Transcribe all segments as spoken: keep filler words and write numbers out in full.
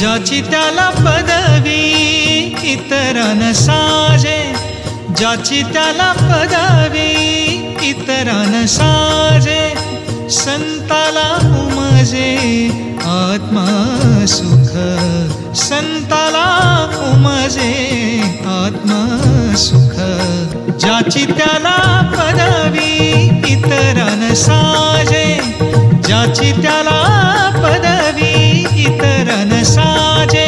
ज्याची त्याला पदवी इतरांना साजे, ज्याची त्याला पदवी इतरांना साजे, संताला उमजे आत्मा सुख, संताला उमजे आत्मा सुख. ज्याची त्याला पदवी इतरांना साजे, ज्याची त्याला पदवी इतरांना साजे.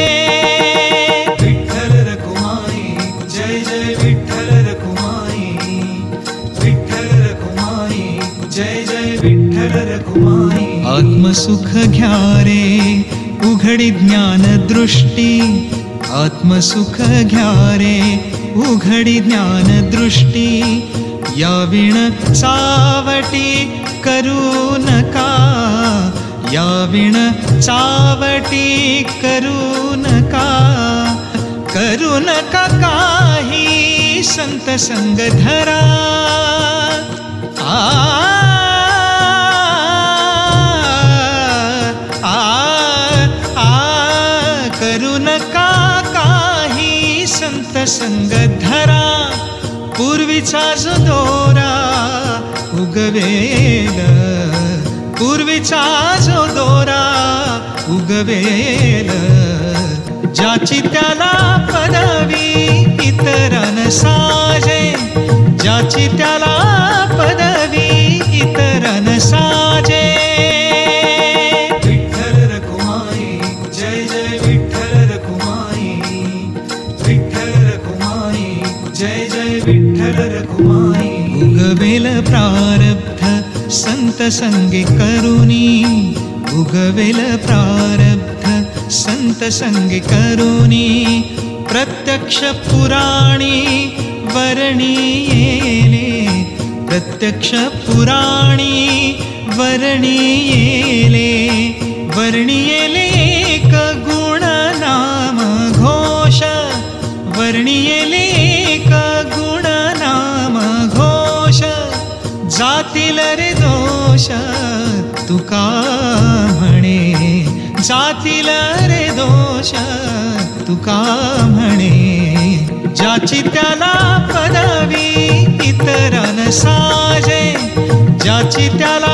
विठ्ठल रखुमाई जय जय विठ्ठल रखुमाई, विठ्ठल रखुमाई जय जय विठ्ठल रखुमाई. आत्मसुख घ्या रे उघडी ज्ञान दृष्टी, आत्मसुख घ्या रे उघडी ज्ञान दृष्टी. या विण चावटी करू नका, या विण चावटी करू नका, करू नका काही संत संग धरा. आ करू नका काही संत संग धरा. पूर्वीचा जो दोरा उगवेल, पूर्वीचा जो दोरा उगवेल. ज्याची त्याला पदवी इतरांना साजे, ज्याची त्याला पदवी इतरांना साजे. विठ्ठल रखुमाई जय जय विठ्ठल रखुमाई, विठ्ठल रखुमाई जय जय विठ्ठल रखुमाई. उगवेल प्रारब्ध संत संगे करुणी, उगवेल प्रारब्ध संत संगे करुणी. प्रत्यक्ष पुराणी वर्णी येले, प्रत्यक्ष पुराणी वर्णी येले, वर्णी येले एक गुण नाम घोष, वर्णी येले एक गुण नाम घोष. जातील रे दोष तुका म्हणे, जातील रे दोष तुका म्हणे. ज्याची त्याला पदवी इतरांना साजे, ज्याची त्याला